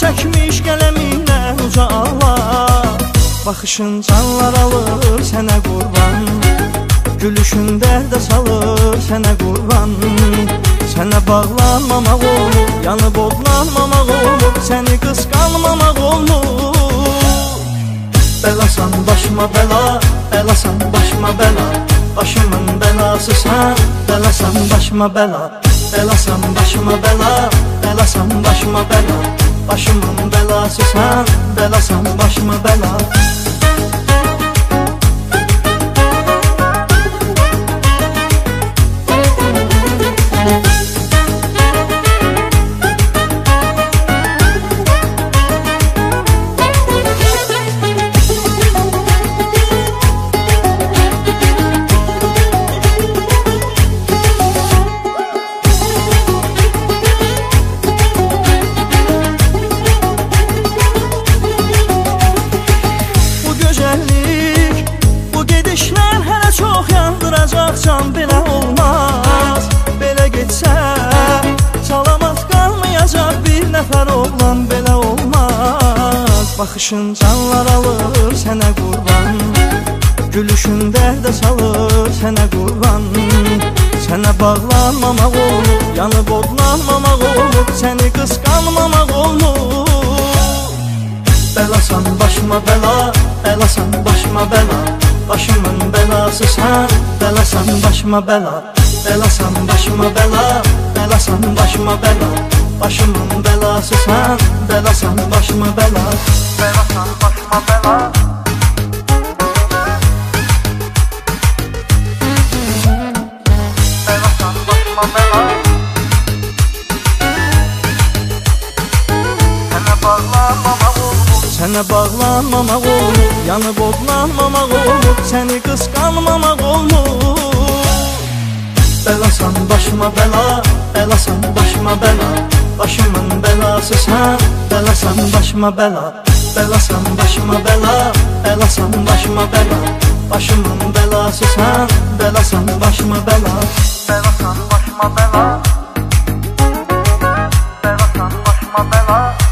çəkmiş qələminlə uca Allah. Baxışın canlar alır sənə qurban, gülüşün dərdə salır sənə qurban. Sənə bağlanmamaq olur, yanıb odlanmamaq olur, səni qısqanmamaq olur. Bəlasan başıma bəla, bəlasan başıma bəla, başımın bəlasısan, bəlasan başıma bəla. Bəlasan başıma bəla, bəlasan başıma bəla, başımın bəlasısan, bəlasan başıma bəla. Can belə olmaz, belə getsə salamat qalmayacaq bir nəfər oğlan, belə olmaz. Baxışın canlar alır sənə qurban, gülüşün dərdə salır sənə qurban. Sənə bağlanmamaq olur, yanıb odlanmamaq olur, səni qısqanmamaq olur. Bəlasan başıma bəla, bəlasan başıma bəla, başımın bəlasısan, bəlasan başıma bəla. Bəlasan başıma bəla, bəlasan başıma bəla, başımın bəlasısan, bəlasan başıma bəla. Bəlasan başıma bəla. Bəlasan başıma bəla. Sənə bağlanmamaq olur, sənə bağlanmamaq olur, yanıb odlanmamaq olur, səni qısqanmamaq olur. Bəlasan başıma bəla, bəlasan başıma bəla, başımın bəlasısan, bəlasan başıma bəla. Bəlasan başıma bəla, bəlasan başıma bəla, başımın bəlasısan, bəlasan başıma bəla. Bəlasan başıma bəla, bəlasan başıma bəla.